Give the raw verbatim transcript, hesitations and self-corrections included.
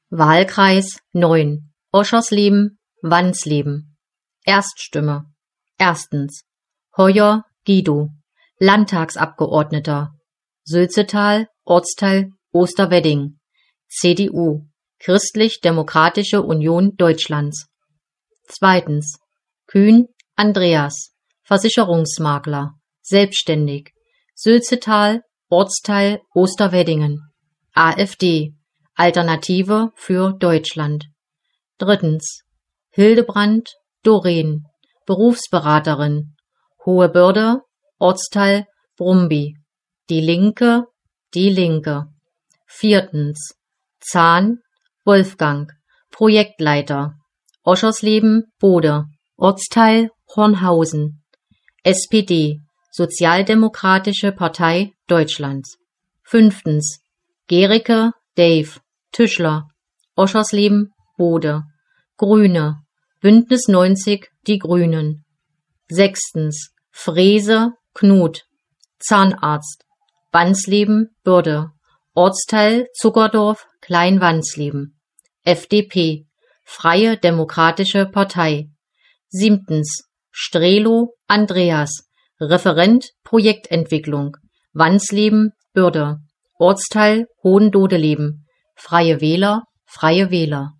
Wahlkreis neun Oschersleben, Wansleben. Erststimme. Erstens Heuer Guido, Landtagsabgeordneter, Sülzetal, Ortsteil Osterwedding, C D U, Christlich-Demokratische Union Deutschlands. Zweitens Kühn Andreas, Versicherungsmakler, selbstständig, Sülzetal, Ortsteil Osterweddingen, AfD, Alternative für Deutschland. Drittens Hildebrand Doreen, Berufsberaterin, Hohe Bürde, Ortsteil Brumby, Die Linke, Die Linke. Viertens Zahn Wolfgang, Projektleiter, Oschersleben Bode, Ortsteil Hornhausen, S P D, Sozialdemokratische Partei Deutschlands. Fünftens Gericke Dave, Tischler, Oschersleben Bode, Grüne, Bündnis neunzig Die Grünen. Sechstens Frese Knut, Zahnarzt, Wansleben Bürde, Ortsteil Zuckerdorf Klein-Wansleben, F D P, Freie Demokratische Partei. Siebtens Strelo Andreas, Referent Projektentwicklung, Wansleben Bürde, Ortsteil Hohendodeleben, Freie Wähler, Freie Wähler.